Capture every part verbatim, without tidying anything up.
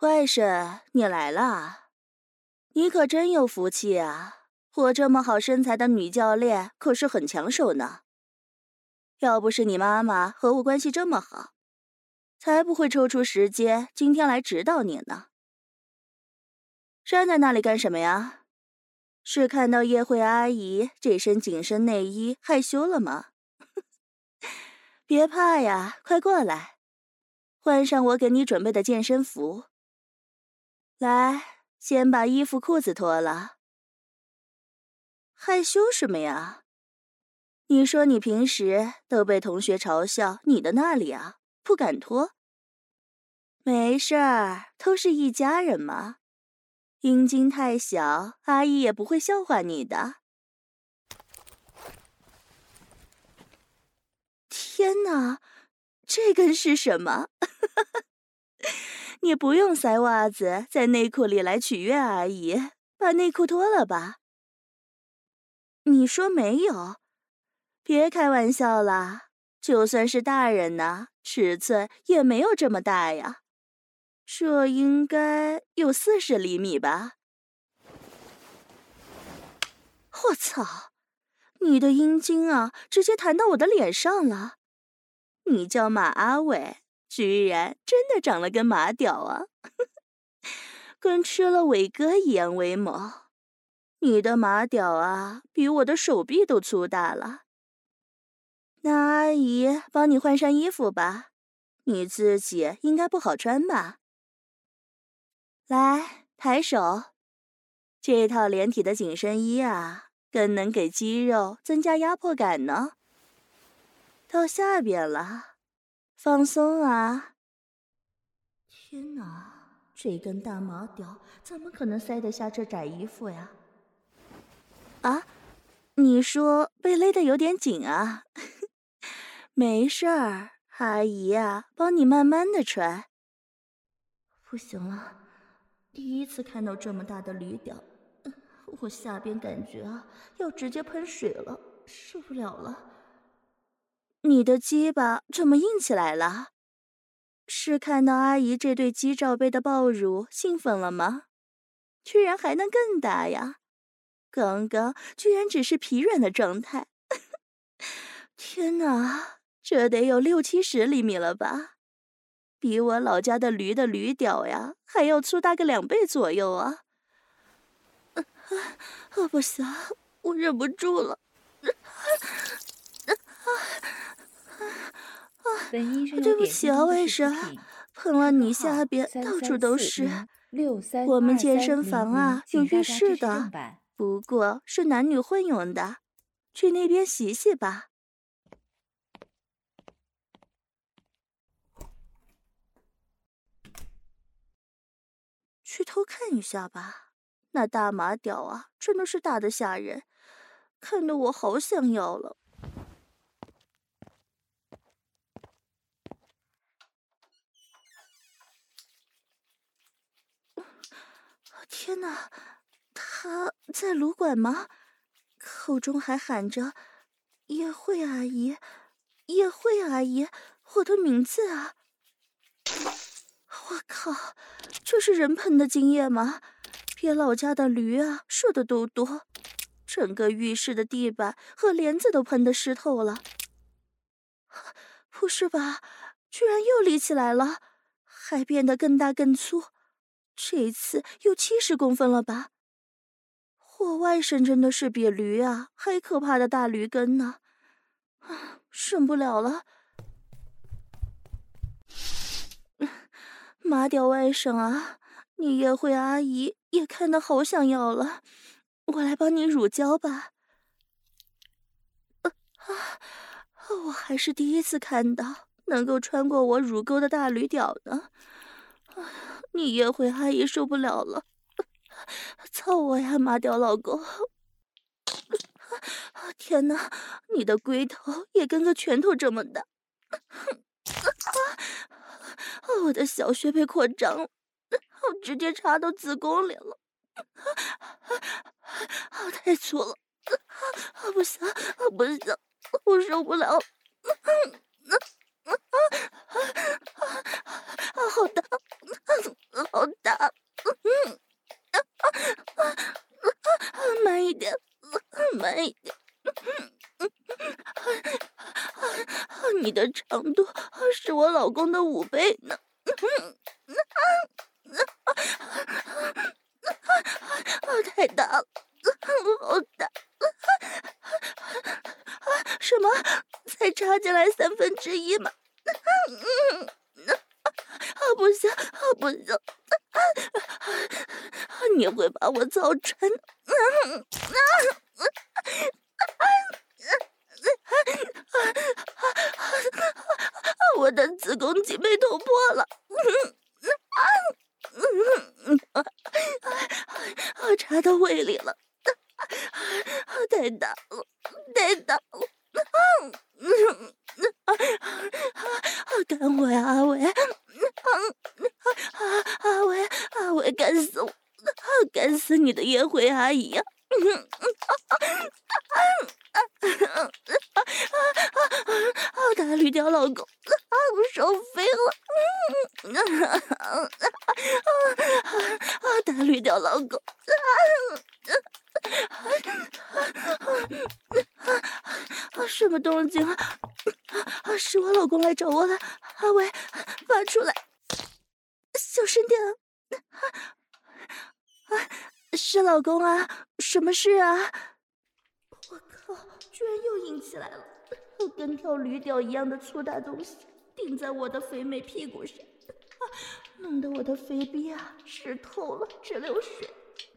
外甥，你来啦！你可真有福气啊！我这么好身材的女教练可是很抢手呢。要不是你妈妈和我关系这么好，才不会抽出时间今天来指导你呢。站在那里干什么呀？是看到叶慧阿姨这身紧身内衣害羞了吗？别怕呀，快过来，换上我给你准备的健身服。来，先把衣服裤子脱了。害羞什么呀？你说你平时都被同学嘲笑你的那里啊，不敢脱？没事儿，都是一家人嘛。阴茎太小，阿姨也不会笑话你的。天哪，这根是什么？你不用塞袜子在内裤里来取悦阿姨，把内裤脱了吧。你说没有？别开玩笑啦，就算是大人呢，尺寸也没有这么大呀。这应该有四十厘米吧？我操！你的阴茎啊，直接弹到我的脸上了。你叫马阿伟，居然真的长了根马屌啊！跟吃了伟哥一样威猛。你的马屌啊，比我的手臂都粗大了。那阿姨帮你换上衣服吧，你自己应该不好穿吧？来，抬手。这套连体的紧身衣啊，更能给肌肉增加压迫感呢。到下边了，放松啊！天哪，这根大马屌怎么可能塞得下这窄衣服呀？啊，你说被勒得有点紧啊？没事儿，阿姨呀，帮你慢慢的穿。不行了，第一次看到这么大的驴屌，我下边感觉啊要直接喷水了，受不了了。你的鸡巴怎么硬起来了？是看到阿姨这对鸡罩杯的爆乳兴奋了吗？居然还能更大呀！刚刚居然只是疲软的状态。天哪，这得有六七十厘米了吧？比我老家的驴的驴屌呀还要粗大个两倍左右啊！啊啊！不行，我忍不住了。 本医生对不起啊，卫生，喷了你下边到处都是。我们健身房啊有浴室的，不过是男女混用的，去那边洗洗吧。去偷看一下吧，那大马屌啊，真的是大的吓人，看得我好想要了。天哪，他在撸管吗？口中还喊着叶慧阿姨，叶慧阿姨，我的名字啊！我靠，这是人喷的精液吗？比老家的驴啊说的都多，整个浴室的地板和帘子都喷得湿透了。不是吧，居然又立起来了，还变得更大更粗，这次有七十公分了吧？我外甥真的是比驴啊还可怕的大驴根呢，啊，受不了了！马屌外甥啊，你叶慧阿姨也看得好想要了，我来帮你乳胶吧。啊啊！我还是第一次看到能够穿过我乳沟的大驴屌呢，啊，你叶慧阿姨受不了了，操我呀，马屌老公！天哪，你的龟头也跟个拳头这么大！我的小穴被扩张了，直接插到子宫里了，太粗了，不行，不行，我受不了！好大，好个长度是我老公的五倍呢。太大了，好大！什么？才插进来三分之一吗？啊，不行，啊，不行！你会把我造成……我的子宫颈被捅破了！插到胃里了！太大了，太大了！干我呀，阿伟！阿伟，阿伟，干死我！干死你的约会阿姨呀！大绿雕老公，我受飞了！大绿雕老公，什么动静啊？是我老公来找我了！阿伟，拔出来，小声点！是老公啊，什么事啊？我靠，居然又硬起来了！跟条驴屌一样的粗大东西顶在我的肥美屁股上，啊，弄得我的肥逼啊湿透了，直流水。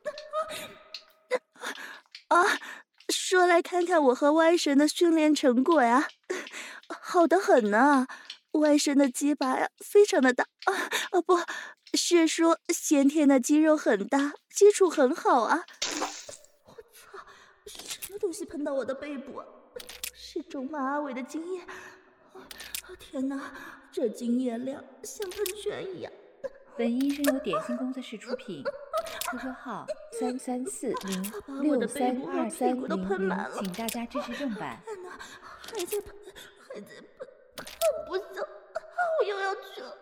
啊，说来看看我和外甥的训练成果呀，好得很呢。外甥的鸡巴呀非常的大啊啊，不是说先天的肌肉很大，基础很好啊。我操，什么东西喷到我的背部啊？是种马阿伟的精液！哦，天哪，这精液量像喷泉一样。 本音是由点心工作室出品 ，Q Q 号三三四零六三二三零零，请大家支持正版。 天哪，还在喷，还在喷，不行，我又要去了。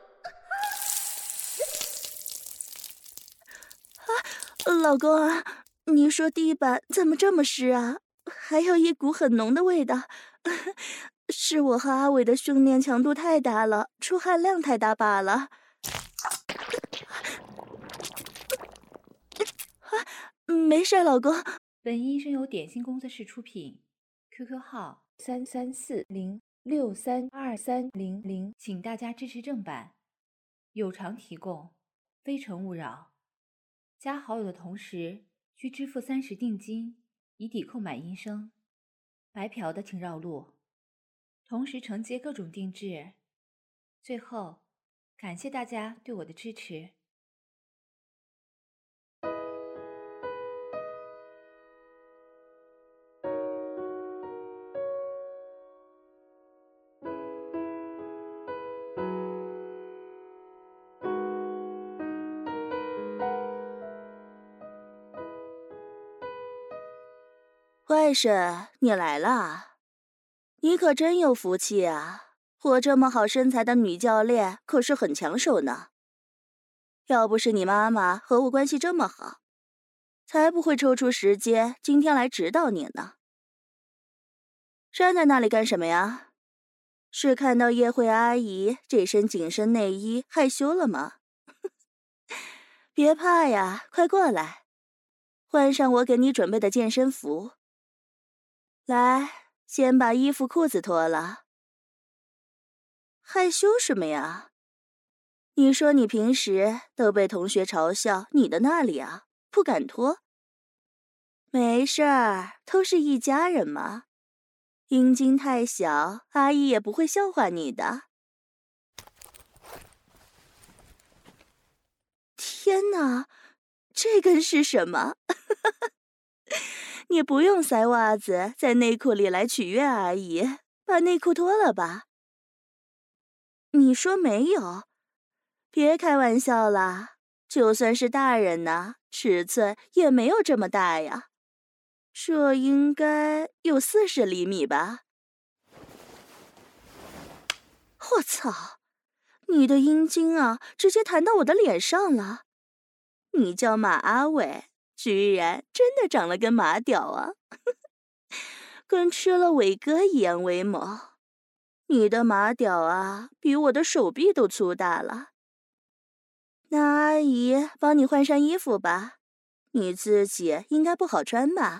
啊，老公啊，你说地板怎么这么湿啊？还有一股很浓的味道，是我和阿伟的训练强度太大了，出汗量太大罢了。没事，老公。 本音是由点心工作室出品 ，Q Q 号三三四零六三二三零零，请大家支持正版，有偿提供，非诚勿扰。加好友的同时需支付三十定金，以抵购买音声。白嫖的请绕路，同时承接各种定制。最后，感谢大家对我的支持。 外甥，你来啦！你可真有福气啊！我这么好身材的女教练可是很抢手呢。要不是你妈妈和我关系这么好，才不会抽出时间今天来指导你呢。站在那里干什么呀？是看到叶慧阿姨这身紧身内衣害羞了吗？别怕呀，快过来，换上我给你准备的健身服。来，先把衣服裤子脱了。害羞什么呀？你说你平时都被同学嘲笑你的那里啊，不敢脱。没事儿，都是一家人嘛。阴茎太小，阿姨也不会笑话你的。天哪，这根是什么？你不用塞袜子在内裤里来取悦阿姨，把内裤脱了吧。你说没有？别开玩笑啦，就算是大人呢，尺寸也没有这么大呀。这应该有四十厘米吧。我操，你的阴茎啊，直接弹到我的脸上了。你叫马阿伟，居然真的长了根马屌啊，跟吃了伟哥一样威猛。 你的马屌啊，比我的手臂都粗大了。那阿姨帮你换上衣服吧，你自己应该不好穿吧？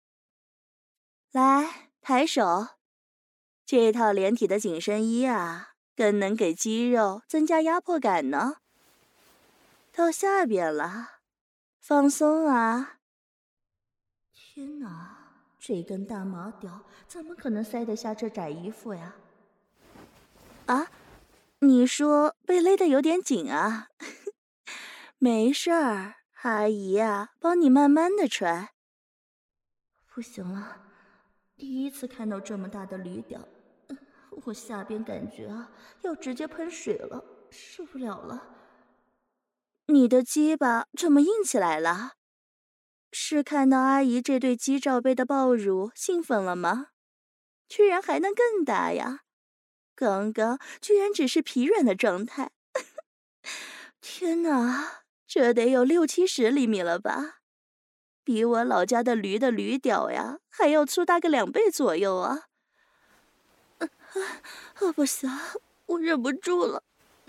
来，抬手。这套连体的紧身衣啊，更能给肌肉增加压迫感呢。到下边了，放松啊！天哪，这根大马屌怎么可能塞得下这窄衣服呀？啊，你说被勒得有点紧啊？没事儿，阿姨啊，帮你慢慢的穿。不行了，第一次看到这么大的驴屌，我下边感觉啊要直接喷水了，受不了了。你的鸡巴怎么硬起来了？是看到阿姨这对鸡罩杯的爆乳兴奋了吗？居然还能更大呀！刚刚居然只是疲软的状态。天哪，这得有六七十厘米了吧？比我老家的驴的驴屌呀还要粗大个两倍左右啊！啊啊！不行，我忍不住了。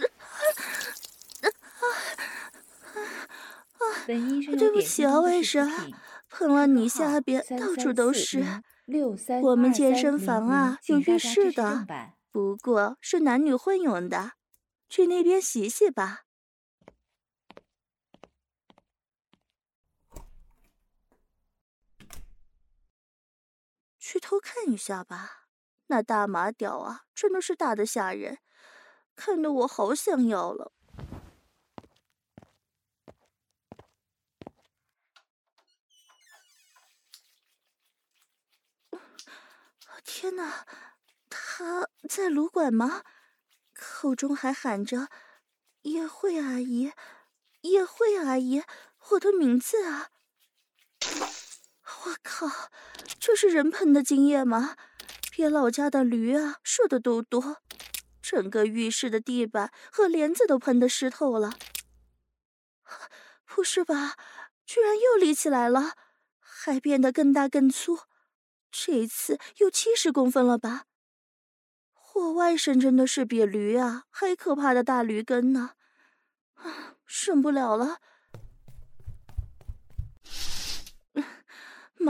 本医生对不起啊，卫生，喷了你下边到处都是。我们健身房啊有浴室的，不过是男女混用的，去那边洗洗吧。去偷看一下吧，那大马屌啊，真的是大的吓人，看得我好想要了。天哪，他在撸管吗？口中还喊着“叶慧阿姨，叶慧阿姨”，我的名字啊！我靠，这是人喷的精液吗？比老家的驴啊说的都多，整个浴室的地板和帘子都喷得湿透了。不是吧，居然又立起来了，还变得更大更粗，这次有七十公分了吧？我外甥真的是比驴啊还可怕的大驴根呢！啊，受不了了，